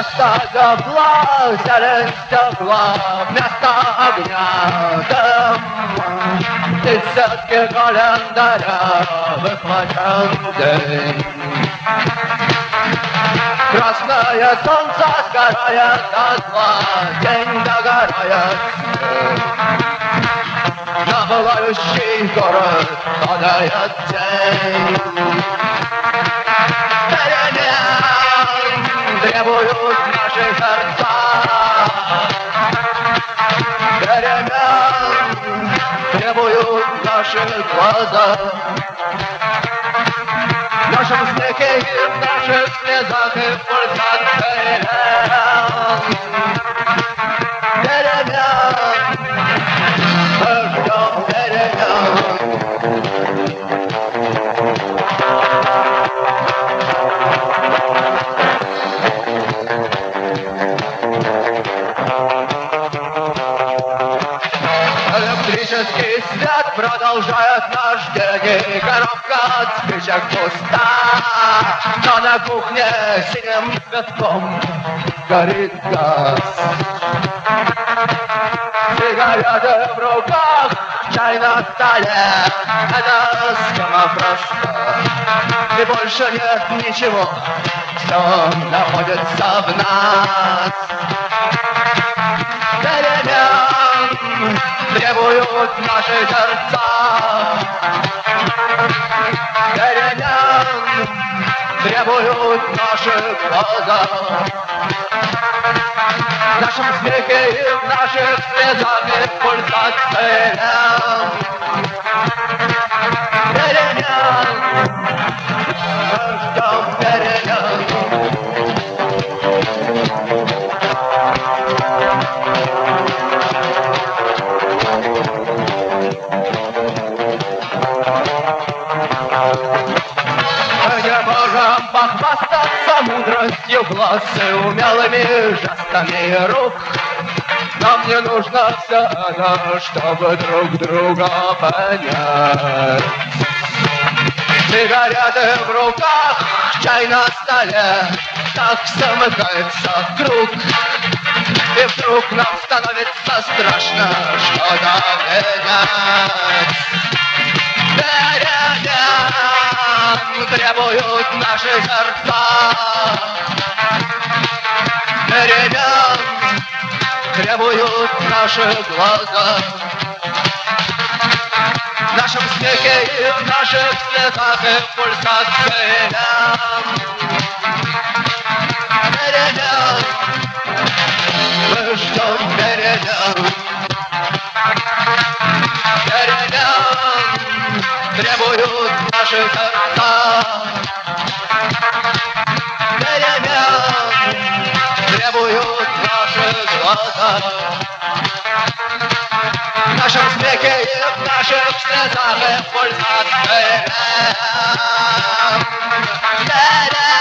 Вместо тепла зелень стекла, вместо огня дым. Десятки календаря выхвачен дым. Красное солнце сгорает дотла, день догорает. На пылающий город падает тень. Перемен требуют наши сердца. Перемен требуют наши глаза. В нашем смехе и в наших слезах и в пульсациях перемен. Мы ждем перемен. Электрический свет продолжает наш день, и коробка от спичек пуста. Но на кухне синим цветком горит газ. Сигареты в руках, чай на столе, это скамофрашка. И больше нет ничего, все находится в нас. Перемен требуют наши сердца. Перемен требуют наши глаза. В нашем смехе и в наших слезах и в пульсациях перемен. Мы ждем перемен. Похвастаться мудростью глаз и умелыми жестами рук. Нам не нужно все это, чтобы друг друга понять. Сигареты в руках, чай на столе, так замыкается круг. И вдруг нам становится страшно что-то менять. Перемен требуют наши сердца. Перемен требуют наши глаза. В нашем смехе и в наших слезах и в пульсациях перемен. Мы ждем перемен. Перемен требуют наши сердца. Перемен требуют наши глаза. В нашем смехе и в наших слезах и в пульсациях перемен.